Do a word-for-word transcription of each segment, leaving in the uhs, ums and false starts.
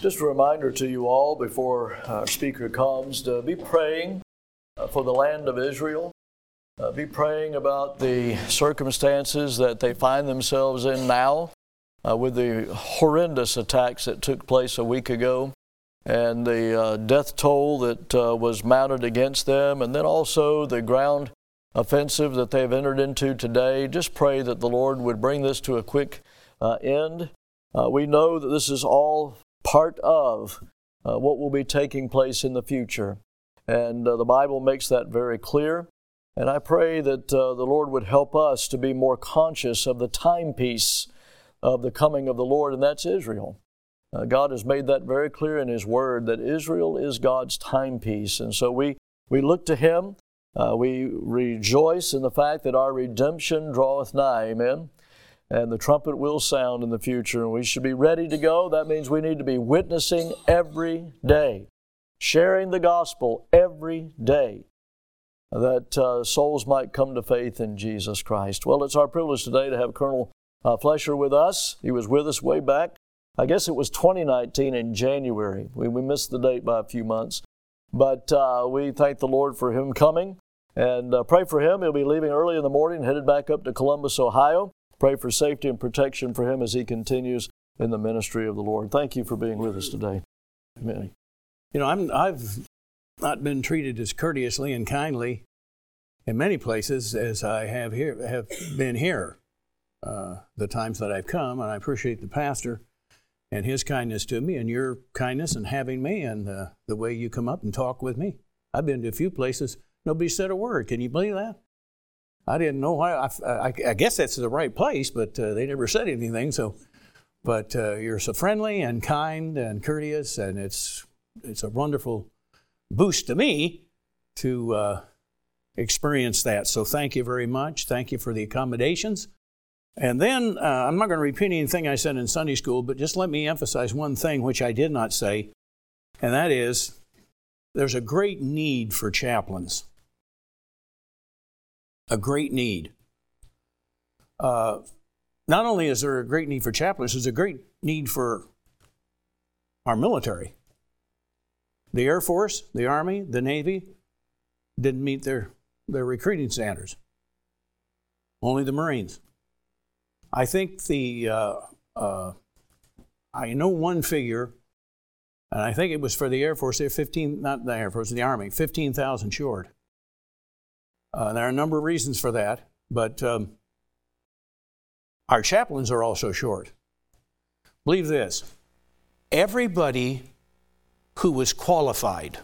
Just a reminder to you all before our speaker comes to be praying uh, for the land of Israel. Uh, be praying about the circumstances that they find themselves in now uh, with the horrendous attacks that took place a week ago and the uh, death toll that uh, was mounted against them, and then also the ground offensive that they've entered into today. Just pray that the Lord would bring this to a quick uh, end. Uh, we know that this is all part of uh, what will be taking place in the future. And uh, the Bible makes that very clear. And I pray that uh, the Lord would help us to be more conscious of the timepiece of the coming of the Lord, and that's Israel. Uh, God has made that very clear in His Word, that Israel is God's timepiece. And so we, we look to Him. Uh, we rejoice in the fact that our redemption draweth nigh. Amen. And the trumpet will sound in the future, and we should be ready to go. That means we need to be witnessing every day, sharing the gospel every day, that uh, souls might come to faith in Jesus Christ. Well, it's our privilege today to have Colonel uh, Flesher with us. He was with us way back. I guess it was twenty nineteen in January. We, we missed the date by a few months. But uh, we thank the Lord for him coming, and uh, pray for him. He'll be leaving early in the morning, headed back up to Columbus, Ohio. Pray for safety and protection for him as he continues in the ministry of the Lord. Thank you for being with us today. Amen. You know, I'm, I've not been treated as courteously and kindly in many places as I have here have been here. Uh, the times that I've come, and I appreciate the pastor and his kindness to me, and your kindness in having me, and uh, the way you come up and talk with me. I've been to a few places, nobody said a word. Can you believe that? I didn't know why. I, I, I guess that's the right place, but uh, they never said anything. So, but uh, you're so friendly and kind and courteous, and it's it's a wonderful boost to me to uh, experience that. So, thank you very much. Thank you for the accommodations. And then uh, I'm not going to repeat anything I said in Sunday school, but just let me emphasize one thing which I did not say, and that is there's a great need for chaplains. A great need. Uh, not only is there a great need for chaplains, there's a great need for our military. The Air Force, the Army, the Navy didn't meet their, their recruiting standards. Only the Marines. I think the, uh, uh, I know one figure, and I think it was for the Air Force, they're fifteen, not the Air Force, the Army, fifteen thousand short. Uh, there are a number of reasons for that, but um, our chaplains are also short. Believe this, everybody who was qualified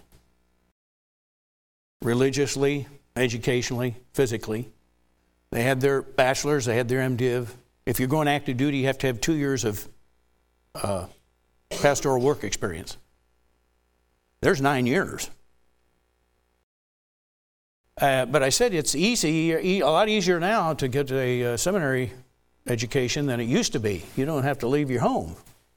religiously, educationally, physically, they had their bachelor's, they had their MDiv. If you're going active duty, you have to have two years of uh, pastoral work experience. There's nine years. Uh, but I said it's easy, a lot easier now to get a uh, seminary education than it used to be. You don't have to leave your home.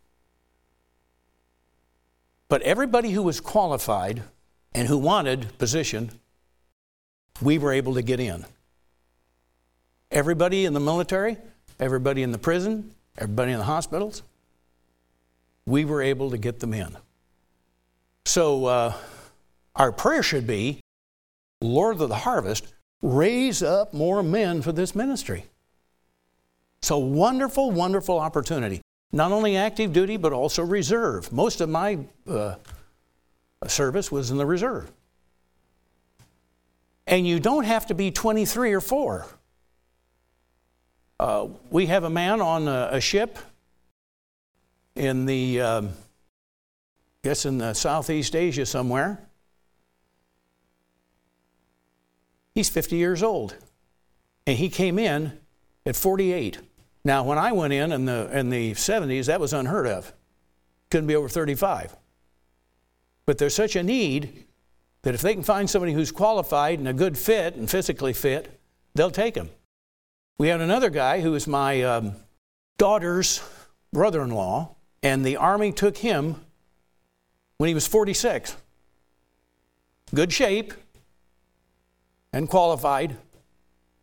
But everybody who was qualified and who wanted position, we were able to get in. Everybody in the military, everybody in the prison, everybody in the hospitals, we were able to get them in. So uh, our prayer should be, Lord of the harvest, raise up more men for this ministry. It's a wonderful, wonderful opportunity. Not only active duty, but also reserve. Most of my uh, service was in the reserve. And you don't have to be twenty-three or four. Uh, we have a man on a, a ship in the, um, I guess in the Southeast Asia somewhere. He's fifty years old, and he came in at forty-eight. Now, when I went in in the, in the seventies, that was unheard of. Couldn't be over thirty-five. But there's such a need that if they can find somebody who's qualified and a good fit and physically fit, they'll take him. We had another guy who was my um, daughter's brother-in-law, and the Army took him when he was forty-six. Good shape and qualified.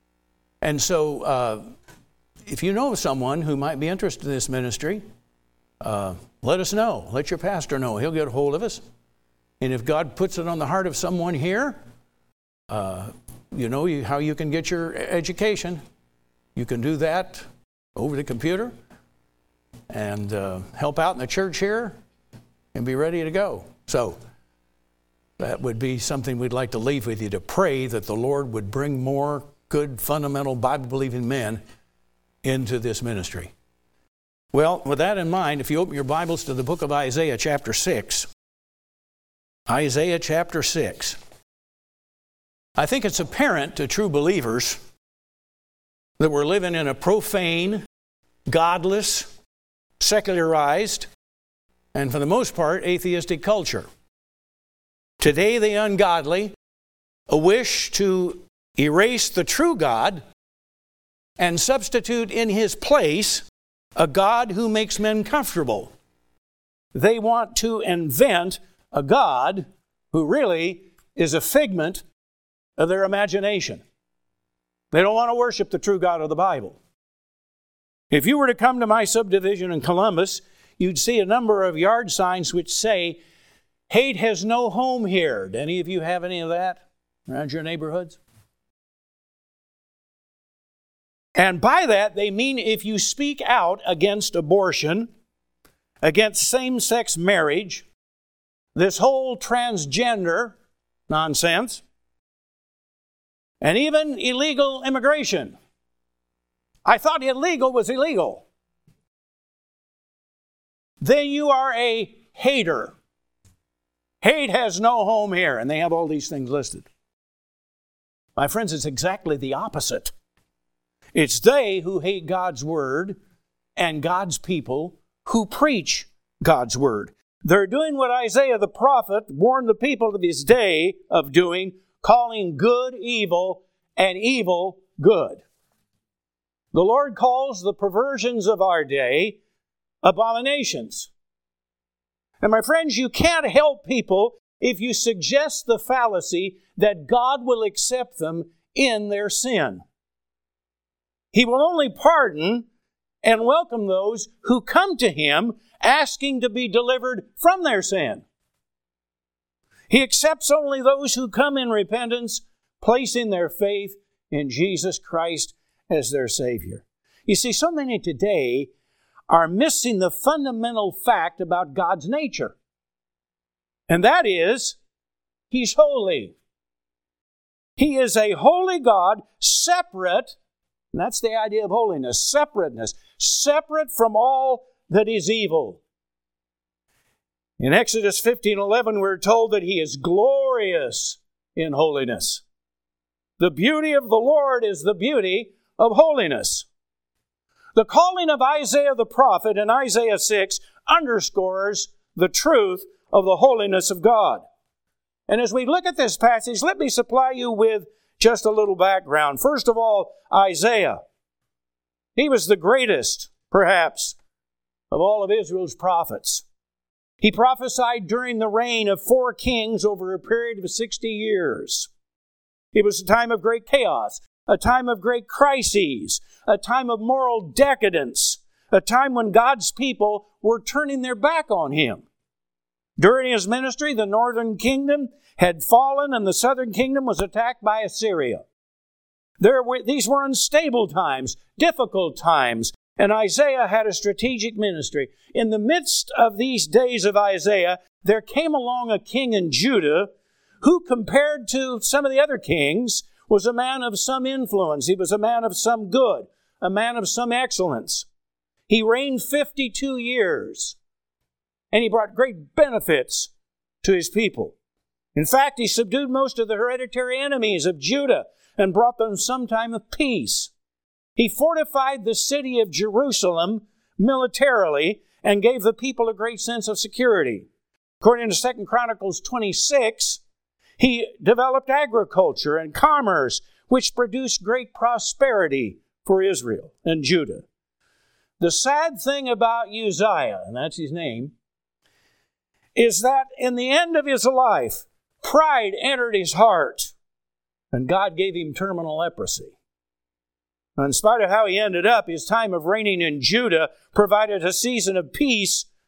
And so uh, if you know of someone who might be interested in this ministry, uh, let us know. Let your pastor know. He'll get a hold of us. And if God puts it on the heart of someone here, uh, you know you, how you can get your education. You can do that over the computer and uh, help out in the church here and be ready to go. So that would be something we'd like to leave with you, to pray that the Lord would bring more good, fundamental, Bible-believing men into this ministry. Well, with that in mind, if you open your Bibles to the book of Isaiah chapter six, Isaiah chapter six. I think it's apparent to true believers that we're living in a profane, godless, secularized, and for the most part, atheistic culture. Today, the ungodly, a wish to erase the true God and substitute in His place a God who makes men comfortable. They want to invent a God who really is a figment of their imagination. They don't want to worship the true God of the Bible. If you were to come to my subdivision in Columbus, you'd see a number of yard signs which say, "Hate has no home here." Do any of you have any of that around your neighborhoods? And by that, they mean if you speak out against abortion, against same-sex marriage, this whole transgender nonsense, and even illegal immigration. I thought illegal was illegal. Then you are a hater. Hate has no home here. And they have all these things listed. My friends, it's exactly the opposite. It's they who hate God's word and God's people who preach God's word. They're doing what Isaiah the prophet warned the people of his day of doing, calling good evil and evil good. The Lord calls the perversions of our day abominations. And my friends, you can't help people if you suggest the fallacy that God will accept them in their sin. He will only pardon and welcome those who come to Him asking to be delivered from their sin. He accepts only those who come in repentance, placing their faith in Jesus Christ as their Savior. You see, so many today are missing the fundamental fact about God's nature. And that is, He's holy. He is a holy God, separate, and that's the idea of holiness, separateness, separate from all that is evil. In Exodus fifteen eleven, we're told that He is glorious in holiness. The beauty of the Lord is the beauty of holiness. The calling of Isaiah the prophet in Isaiah six underscores the truth of the holiness of God. And as we look at this passage, let me supply you with just a little background. First of all, Isaiah. He was the greatest, perhaps, of all of Israel's prophets. He prophesied during the reign of four kings over a period of sixty years. It was a time of great chaos, a time of great crises, a time of moral decadence, a time when God's people were turning their back on Him. During his ministry, the northern kingdom had fallen and the southern kingdom was attacked by Assyria. There were, these were unstable times, difficult times, and Isaiah had a strategic ministry. In the midst of these days of Isaiah, there came along a king in Judah who, compared to some of the other kings, was a man of some influence. He was a man of some good, a man of some excellence. He reigned fifty-two years, and he brought great benefits to his people. In fact, he subdued most of the hereditary enemies of Judah and brought them some time of peace. He fortified the city of Jerusalem militarily and gave the people a great sense of security. According to Second Chronicles twenty-six, he developed agriculture and commerce, which produced great prosperity for Israel and Judah. The sad thing about Uzziah, and that's his name, is that in the end of his life, pride entered his heart, and God gave him terminal leprosy. In spite of how he ended up, his time of reigning in Judah provided a season of peace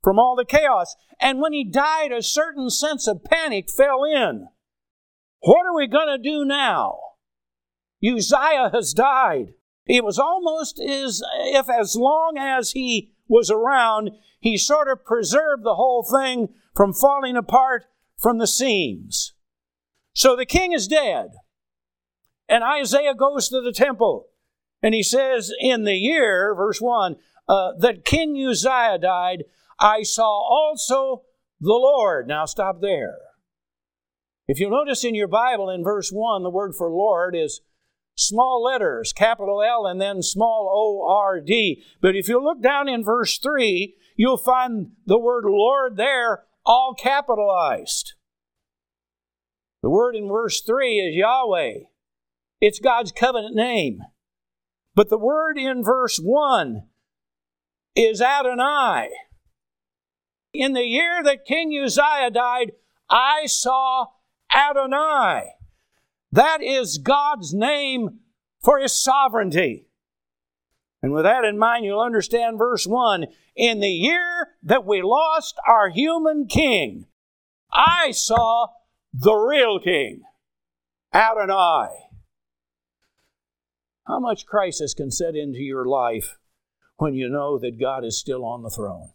from all the chaos. And when he died, a certain sense of panic fell in. What are we going to do now? Uzziah has died. It was almost as if as long as he was around, he sort of preserved the whole thing from falling apart from the seams. So the king is dead. And Isaiah goes to the temple. And he says, in the year, verse one, uh, that King Uzziah died, I saw also the Lord. Now stop there. If you notice in your Bible in verse one, the word for Lord is small letters, capital L and then small O R D. But if you look down in verse three, you'll find the word Lord there all capitalized. The word in verse three is Yahweh. It's God's covenant name. But the word in verse one is Adonai. In the year that King Uzziah died, I saw Adonai. That is God's name for His sovereignty. And with that in mind, you'll understand verse one. In the year that we lost our human king, I saw the real king, Adonai. How much crisis can set into your life when you know that God is still on the throne?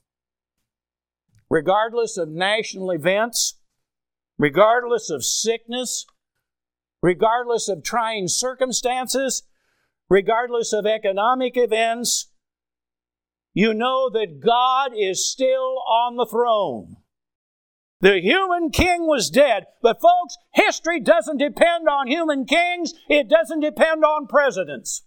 Regardless of national events, regardless of sickness, regardless of trying circumstances, regardless of economic events, you know that God is still on the throne. The human king was dead. But folks, history doesn't depend on human kings. It doesn't depend on presidents.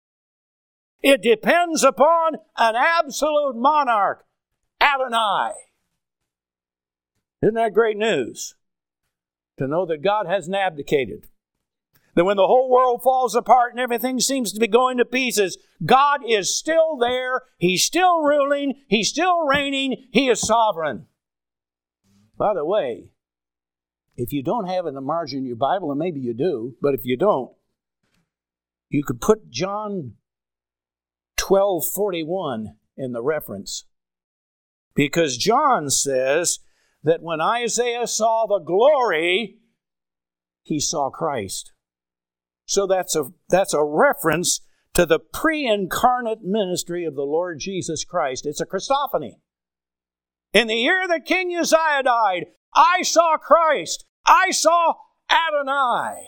It depends upon an absolute monarch, Adonai. Isn't that great news? To know that God hasn't abdicated. That when the whole world falls apart and everything seems to be going to pieces, God is still there. He's still ruling. He's still reigning. He is sovereign. By the way, if you don't have in the margin of your Bible, and maybe you do, but if you don't, you could put John twelve forty-one in the reference. Because John says that when Isaiah saw the glory, he saw Christ. So that's a, that's a reference to the pre-incarnate ministry of the Lord Jesus Christ. It's a Christophany. In the year that King Uzziah died, I saw Christ. I saw Adonai.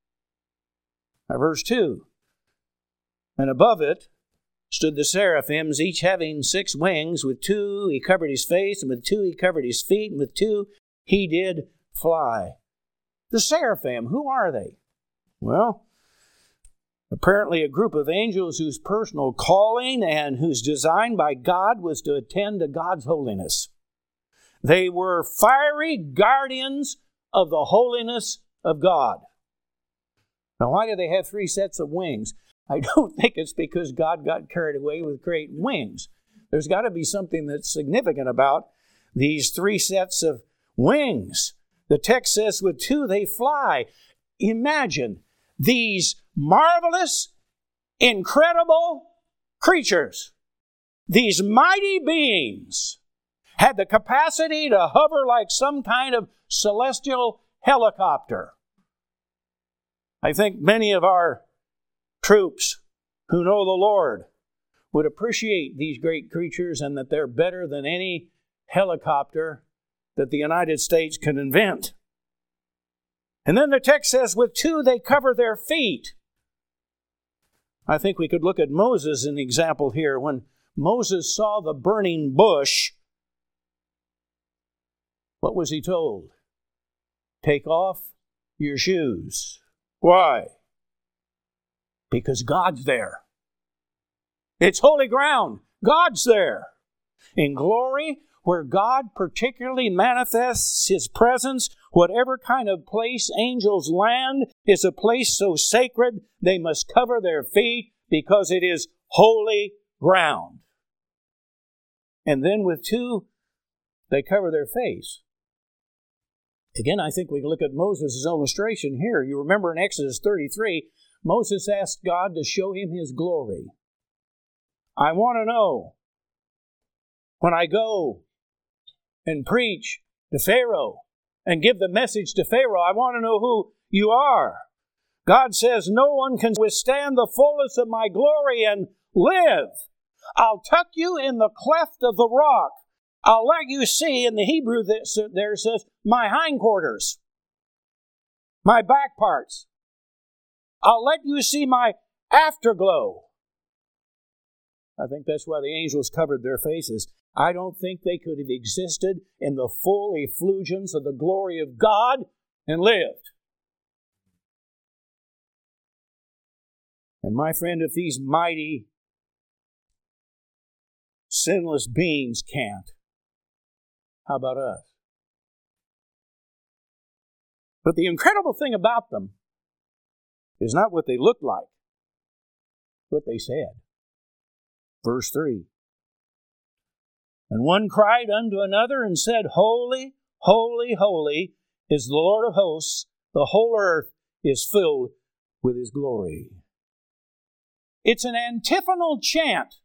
Now, verse two. And above it stood the seraphims, each having six wings. With two he covered his face, and with two he covered his feet, and with two he did fly. The seraphim, who are they? Well, apparently a group of angels whose personal calling and whose design by God was to attend to God's holiness. They were fiery guardians of the holiness of God. Now, why do they have three sets of wings? I don't think it's because God got carried away with creating wings. There's got to be something that's significant about these three sets of wings. The text says, with two they fly. Imagine these marvelous, incredible creatures, these mighty beings, had the capacity to hover like some kind of celestial helicopter. I think many of our troops who know the Lord would appreciate these great creatures and that they're better than any helicopter that the United States can invent. And then the text says, with two they cover their feet. I think we could look at Moses as an example here. When Moses saw the burning bush, what was he told? Take off your shoes. Why? Because God's there. It's holy ground. God's there. In glory, where God particularly manifests His presence, whatever kind of place angels land is a place so sacred they must cover their feet because it is holy ground. And then with two, they cover their face. Again, I think we can look at Moses' illustration here. You remember in Exodus thirty-three, Moses asked God to show him His glory. I want to know, when I go and preach to Pharaoh and give the message to Pharaoh. I want to know who you are. God says, no one can withstand the fullness of my glory and live. I'll tuck you in the cleft of the rock. I'll let you see, in the Hebrew there says, my hindquarters, my back parts. I'll let you see my afterglow. I think that's why the angels covered their faces. I don't think they could have existed in the full effulgence of the glory of God and lived. And my friend, if these mighty, sinless beings can't, how about us? But the incredible thing about them is not what they looked like, what they said. Verse three. And one cried unto another and said, Holy, holy, holy is the Lord of hosts. The whole earth is filled with His glory. It's an antiphonal chant.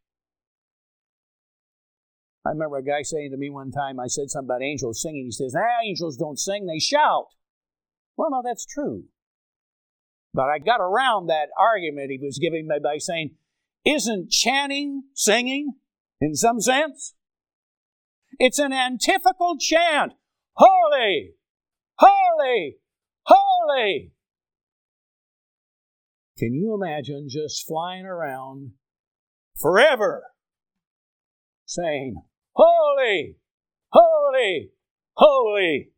I remember a guy saying to me one time, I said something about angels singing. He says, ah, angels don't sing, they shout. Well, no, that's true. But I got around that argument he was giving me by saying, isn't chanting singing in some sense? It's an antiphonal chant. Holy, holy, holy. Can you imagine just flying around forever saying, holy, holy, holy?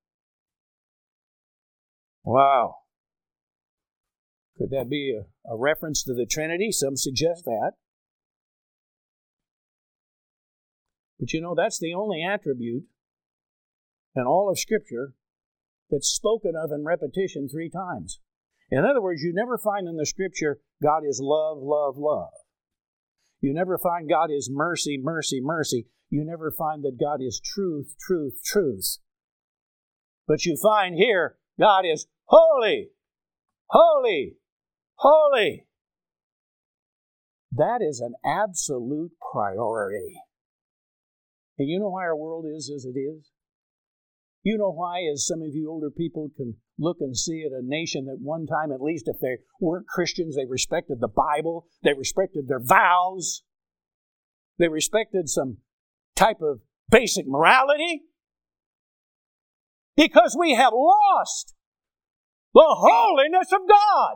Wow. Could that be a, a reference to the Trinity? Some suggest that. But you know, that's the only attribute in all of Scripture that's spoken of in repetition three times. In other words, you never find in the Scripture God is love, love, love. You never find God is mercy, mercy, mercy. You never find that God is truth, truth, truth. But you find here God is holy, holy, holy. That is an absolute priority. And you know why our world is as it is? You know why, as some of you older people can look and see at a nation that one time, at least if they weren't Christians, they respected the Bible, they respected their vows, they respected some type of basic morality? Because we have lost the holiness of God.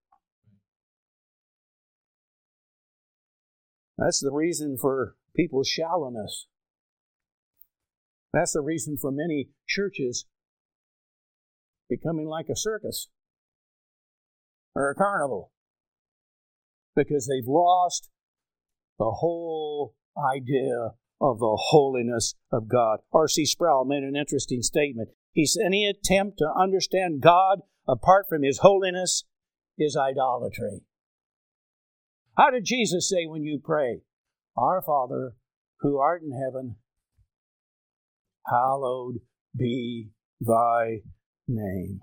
That's the reason for people's shallowness. That's the reason for many churches becoming like a circus or a carnival, because they've lost the whole idea of the holiness of God. R C Sproul made an interesting statement. He said, any attempt to understand God apart from His holiness is idolatry. How did Jesus say when you pray, Our Father, who art in heaven, hallowed be thy name.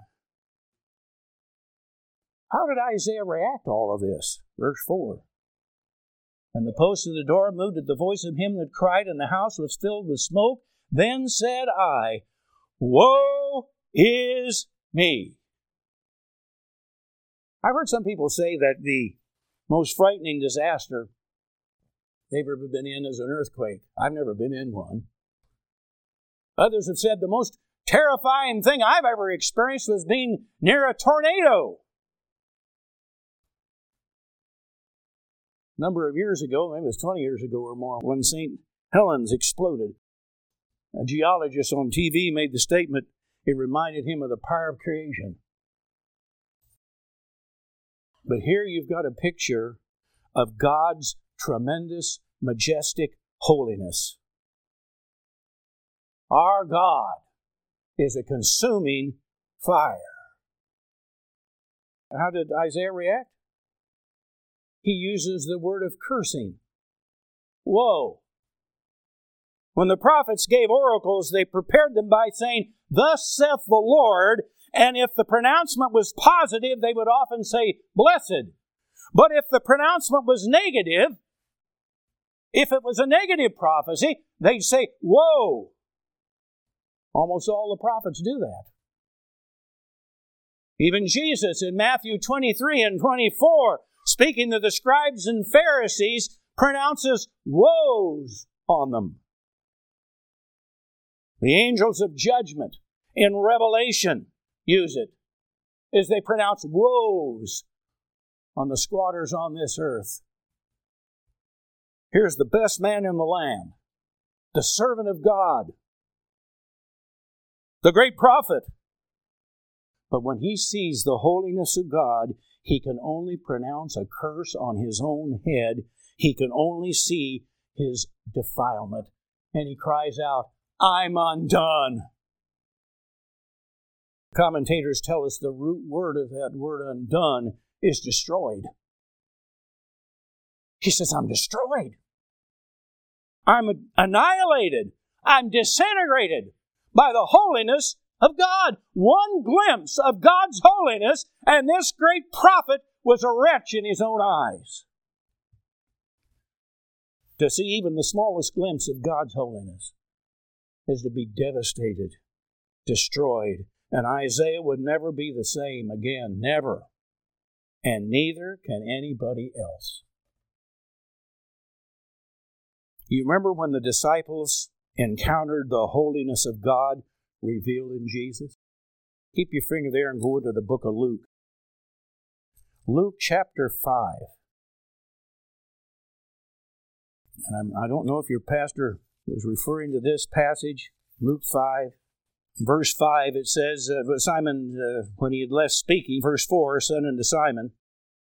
How did Isaiah react to all of this? Verse four. And the post of the door moved at the voice of him that cried, and the house was filled with smoke. Then said I, Woe is me. I've heard some people say that the most frightening disaster they've ever been in is an earthquake. I've never been in one. Others have said the most terrifying thing I've ever experienced was being near a tornado. A number of years ago, maybe it was twenty years ago or more, when Saint Helens exploded, a geologist on T V made the statement, it reminded him of the power of creation. But here you've got a picture of God's tremendous, majestic holiness. Our God is a consuming fire. How did Isaiah react? He uses the word of cursing. Woe. When the prophets gave oracles, they prepared them by saying, Thus saith the Lord, and if the pronouncement was positive, they would often say, Blessed. But if the pronouncement was negative, if it was a negative prophecy, they'd say, Woe. Almost all the prophets do that. Even Jesus in Matthew twenty-three and twenty-four, speaking to the scribes and Pharisees, pronounces woes on them. The angels of judgment in Revelation use it as they pronounce woes on the squatters on this earth. Here's the best man in the land, the servant of God, the great prophet. But when he sees the holiness of God, he can only pronounce a curse on his own head. He can only see his defilement. And he cries out, I'm undone. Commentators tell us the root word of that word undone is destroyed. He says, I'm destroyed. I'm annihilated. I'm disintegrated by the holiness of God. One glimpse of God's holiness, and this great prophet was a wretch in his own eyes. To see even the smallest glimpse of God's holiness is to be devastated, destroyed, and Isaiah would never be the same again, never. And neither can anybody else. You remember when the disciples encountered the holiness of God revealed in Jesus? Keep your finger there and go to the book of Luke. Luke chapter five. And I'm, I don't know if your pastor was referring to this passage, Luke five. Verse five, it says, uh, Simon, uh, when he had left speaking, verse four, said unto Simon,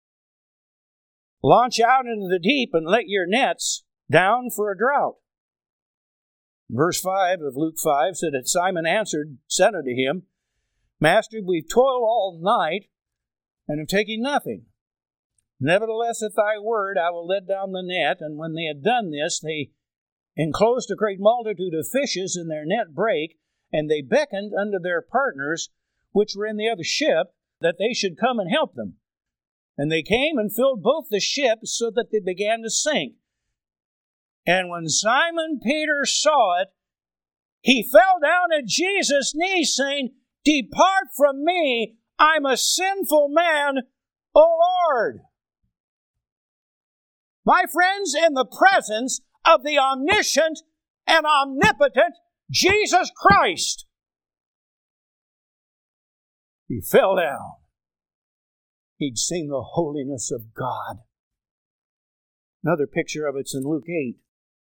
launch out into the deep and let your nets down for a drought. Verse five of Luke five said that Simon answered, said unto him, Master, we've toiled all night and have taken nothing. Nevertheless, at thy word I will let down the net. And when they had done this, they enclosed a great multitude of fishes, and their net brake. And they beckoned unto their partners, which were in the other ship, that they should come and help them. And they came and filled both the ships, so that they began to sink. And when Simon Peter saw it, he fell down at Jesus' knees, saying, Depart from me, I'm a sinful man, O Lord. My friends, in the presence of the omniscient and omnipotent Jesus Christ, he fell down. He'd seen the holiness of God. Another picture of it's in Luke eight.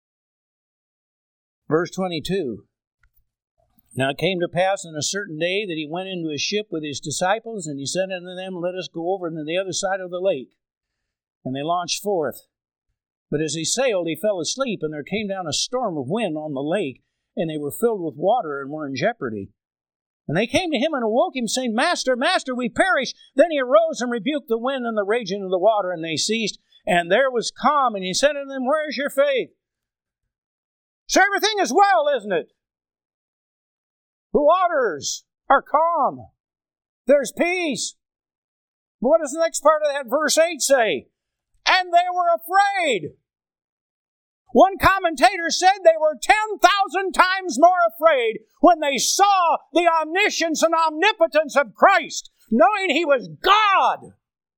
Verse twenty-two. Now it came to pass on a certain day that he went into a ship with his disciples, and he said unto them, Let us go over to the other side of the lake. And they launched forth. But as he sailed, he fell asleep, and there came down a storm of wind on the lake, and they were filled with water and were in jeopardy. And they came to him and awoke him, saying, Master, Master, we perish. Then he arose and rebuked the wind and the raging of the water, and they ceased. And there was calm, and he said unto them, Where is your faith? So everything is well, isn't it? The waters are calm. There's peace. But what does the next part of that verse eight say? And they were afraid. One commentator said they were ten thousand times more afraid when they saw the omniscience and omnipotence of Christ, knowing He was God,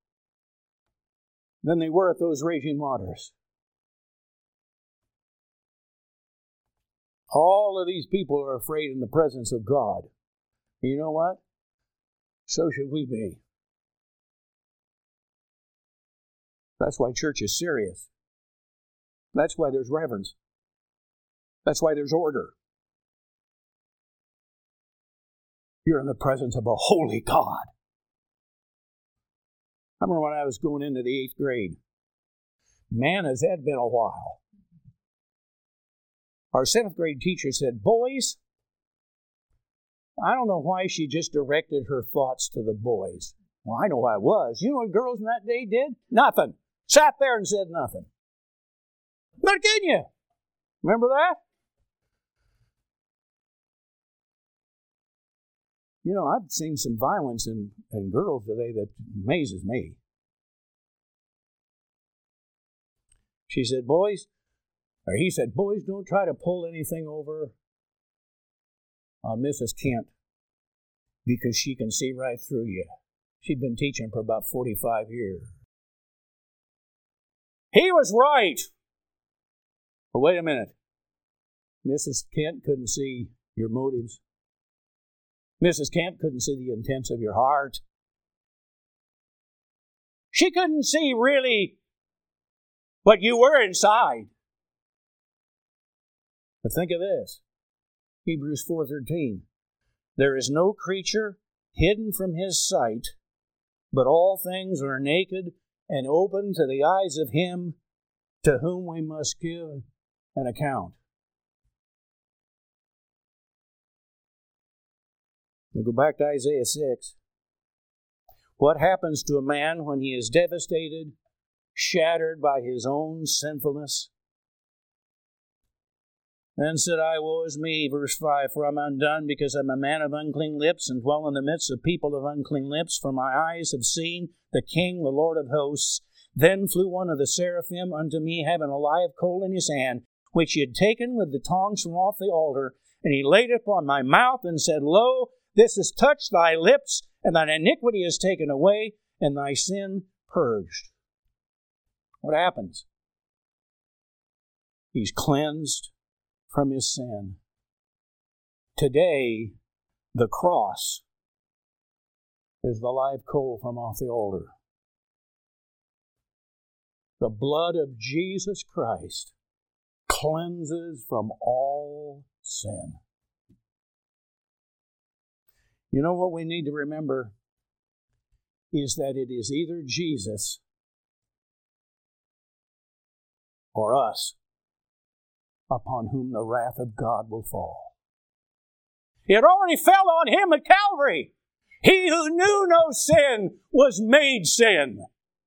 than they were at those raging waters. All of these people are afraid in the presence of God. And you know what? So should we be. That's why church is serious. That's why there's reverence. That's why there's order. You're in the presence of a holy God. I remember when I was going into the eighth grade. Man, has that been a while. Our seventh grade teacher said, Boys, I don't know why she just directed her thoughts to the boys. Well, I know why it was. You know what girls in that day did? Nothing. Sat there and said nothing. But didn't you? Remember that? You know, I've seen some violence in, in girls today that amazes me. She said, boys, or he said, boys, don't try to pull anything over on Missus Kent because she can see right through you. She'd been teaching for about forty-five years. He was right. But wait a minute. Missus Kent couldn't see your motives. Missus Kent couldn't see the intents of your heart. She couldn't see really what you were inside. But think of this. Hebrews four thirteen. There is no creature hidden from His sight, but all things are naked and open to the eyes of Him to whom we must give an account. We go back to Isaiah six. What happens to a man when he is devastated, shattered by his own sinfulness? Then said I, woe is me, verse five, for I'm undone, because I'm a man of unclean lips, and dwell in the midst of people of unclean lips, for my eyes have seen the King, the Lord of hosts. Then flew one of the seraphim unto me, having a live coal in his hand, which he had taken with the tongs from off the altar, and he laid it upon my mouth, and said, Lo, this has touched thy lips, and thine iniquity is taken away, and thy sin purged. What happens? He's cleansed from his sin. Today, the cross is the live coal from off the altar. The blood of Jesus Christ cleanses from all sin. You know what we need to remember is that it is either Jesus or us upon whom the wrath of God will fall. It already fell on Him at Calvary. He who knew no sin was made sin.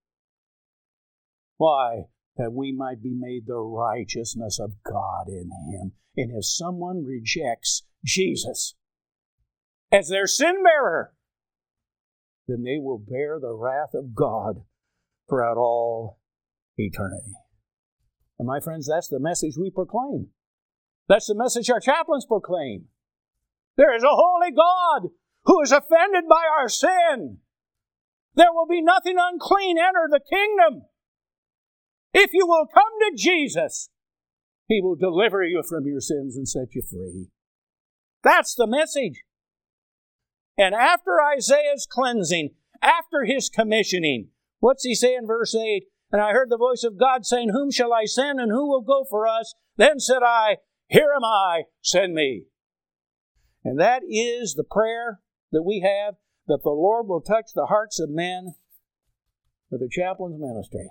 Why? That we might be made the righteousness of God in Him. And if someone rejects Jesus as their sin bearer, then they will bear the wrath of God throughout all eternity. And my friends, that's the message we proclaim. That's the message our chaplains proclaim. There is a holy God who is offended by our sin. There will be nothing unclean enter the kingdom. If you will come to Jesus, He will deliver you from your sins and set you free. That's the message. And after Isaiah's cleansing, after his commissioning, what's he say in verse eight? And I heard the voice of God saying, Whom shall I send, and who will go for us? Then said I, Here am I, send me. And that is the prayer that we have, that the Lord will touch the hearts of men for the chaplain's ministry.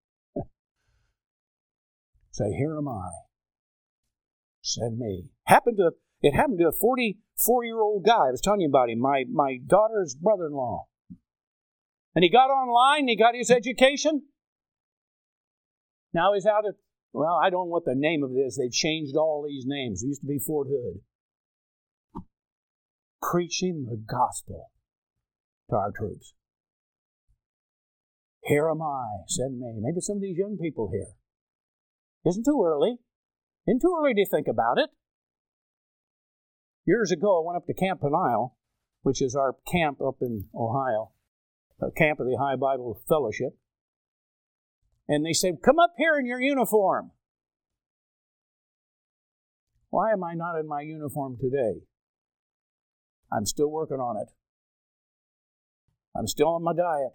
Say, Here am I, send me. Happened to It happened to a forty-four-year-old guy. I was telling you about him, my, my daughter's brother-in-law. And he got online, he got his education. Now he's out at, well, I don't know what the name of it is. They've changed all these names. It used to be Fort Hood. Preaching the gospel to our troops. Here am I, send me. Maybe some of these young people here. Isn't too early. Isn't too early to think about it. Years ago, I went up to Camp Peniel, which is our camp up in Ohio, a camp of the Ohio Bible Fellowship. And they said, Come up here in your uniform. Why am I not in my uniform today? I'm still working on it. I'm still on my diet.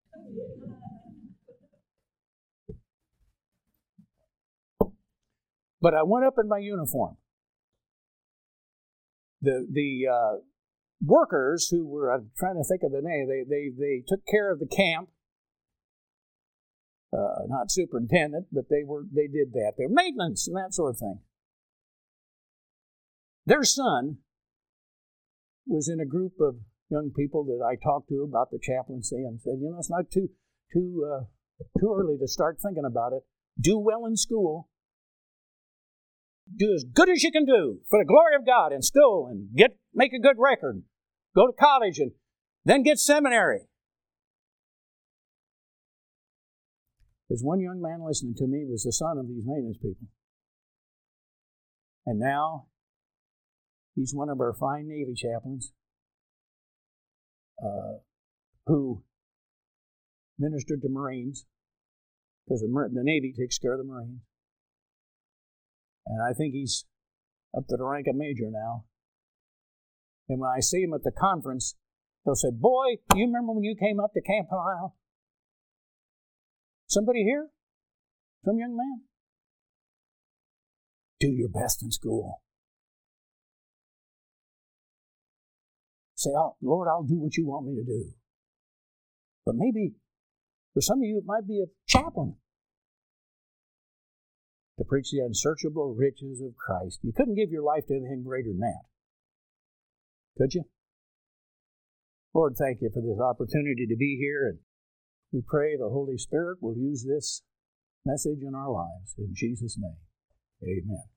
But I went up in my uniform. The the uh, workers who were, I'm trying to think of the name, they they they took care of the camp. Uh, not superintendent, but they were they did that. Their maintenance and that sort of thing. Their son was in a group of young people that I talked to about the chaplaincy and said, you know, it's not too too uh, too early to start thinking about it. Do well in school. Do as good as you can do for the glory of God in school and get make a good record. Go to college and then get seminary. There's one young man listening to me was the son of these maintenance people. And now He's one of our fine Navy chaplains uh, who ministered to Marines, because the, the Navy takes care of the Marines. And I think he's up to the rank of major now. And when I see him at the conference, he'll say, "Boy, you remember when you came up to Camp Isle? Somebody here? Some young man? Do your best in school. Say, oh, Lord, I'll do what you want me to do." But maybe for some of you, it might be a chaplain to preach the unsearchable riches of Christ. You couldn't give your life to anything greater than that, could you? Lord, thank you for this opportunity to be here, and we pray the Holy Spirit will use this message in our lives. In Jesus' name, amen.